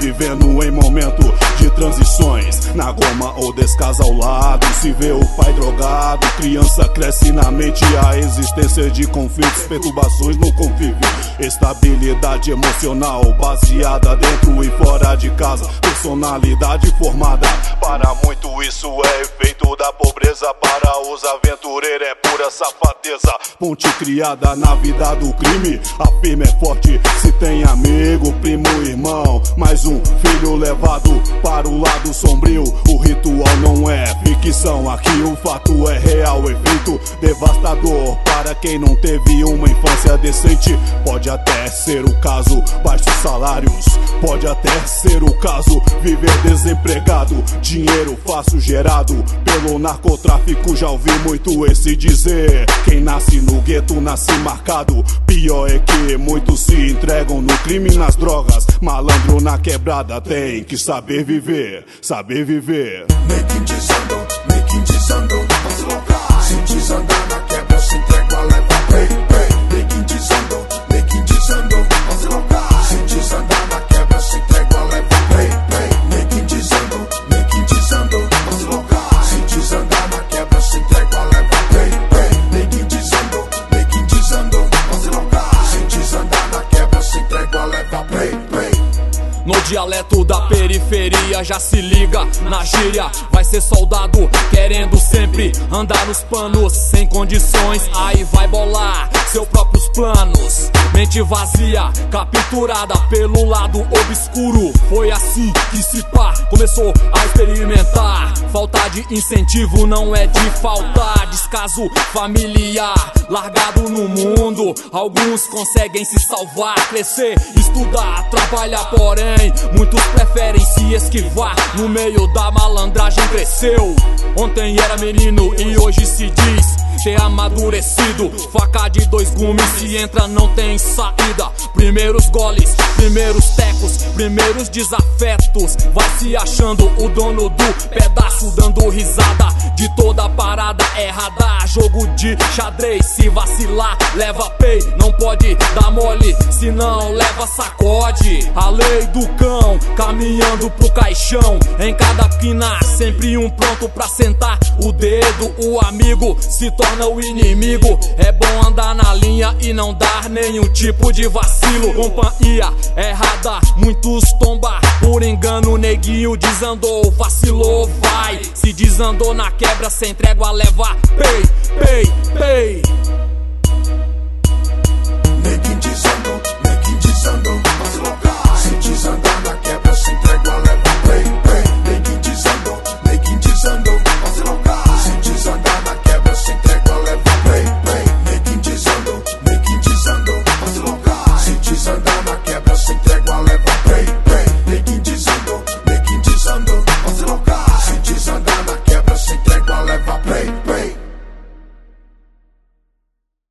vivendo em momento de transições. Na goma ou descasalado, se vê o pai drogado. Criança cresce na mente a existência de conflitos, perturbações no convívio. Estabilidade emocional baseada dentro e fora de casa. Personalidade formada. Para muito isso é efeito da pobreza. Para os aventureiros é pura safadeza. Ponte criada na vida do crime. A firme é forte se tem amigo, primo, irmão. Mais um filho levado para o lado sombrio. O ritual não é ficção, aqui o fato é real. Efeito devastador para quem não teve uma infância decente. Pode até ser o caso, baixos salários. Pode até ser o caso, viver desempregado. Dinheiro fácil gerado pelo narcotráfico. Já ouvi muito esse dizer: quem nasce no gueto nasce marcado. Pior é que muitos se entregam no crime e nas drogas. Malandro na quebrada tem que saber viver, saber viver. Making desando, nos locais. Se desandar na quebra, se entrega, leva pay, pay. Making desando, nos locais. Se desandar na quebra, se entrega, leva pay, pay. Making desando, nos locais. Se desandar na quebra, se entrega, leva pay, pay. Making desando, nos locais. Se desandar na quebra, se entrega, leva pay, pay. No dialeto da periferia, já se liga na gíria. Vai ser soldado querendo sempre andar nos panos. Sem condições, aí vai bolar seus próprios planos. Mente vazia, capturada pelo lado obscuro. Foi assim que se pá começou a experimentar. Falta de incentivo não é de faltar. Descaso familiar, largado no mundo. Alguns conseguem se salvar, crescer, estudar, trabalhar, porém muitos preferem se esquivar. No meio da malandragem cresceu. Ontem era menino e hoje se diz ter amadurecido. Faca de dois gumes, se entra não tem saída. Primeiros goles, primeiros tecos, primeiros desafetos. Vai se achando o dono do pedaço, dando risada de toda a parada errada. Jogo de xadrez, se vacilar leva pay. Não pode dar mole, senão leva sacode. A lei do cão, caminhando pro caixão. Em cada quina, sempre um pronto pra sentar o dedo. O amigo se torna o inimigo. É bom andar na linha e não dar nenhum tipo de vacilo. Companhia errada, muitos tomba por engano. Neguinho desandou, vacilou, vai. Se desandou na quebra, sem trégua leva pay, pay, pay. Making